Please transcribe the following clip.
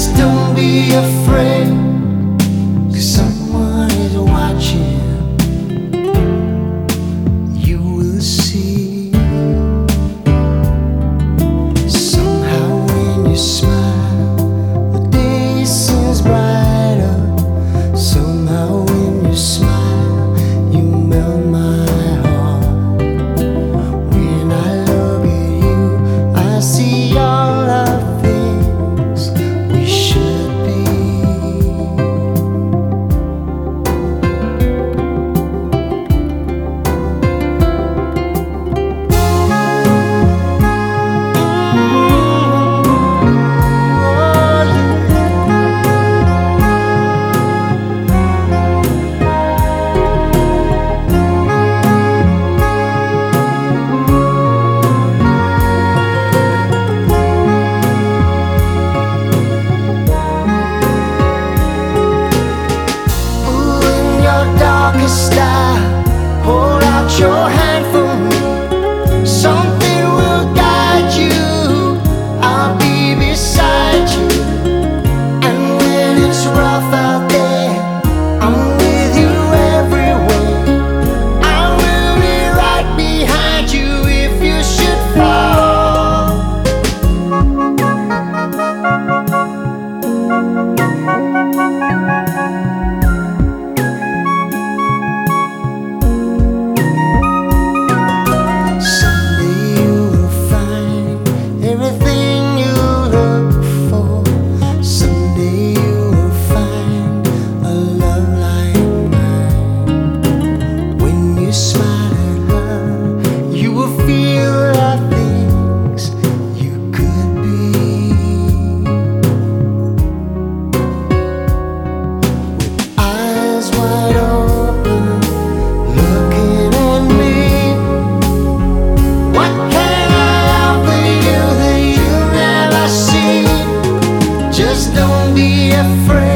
Just don't be afraid, 'cause someone is watching. You will see. Somehow when you smile, the day seems brighter. Somehow when you smile, you melt my heart. When I look at you, I see all the things we should be. Darkest star, hold out your hand for me. Something will guide you, I'll be beside you. And when it's rough out there, I'm with you everywhere. I will be right behind you if you should fall. Just don't be afraid.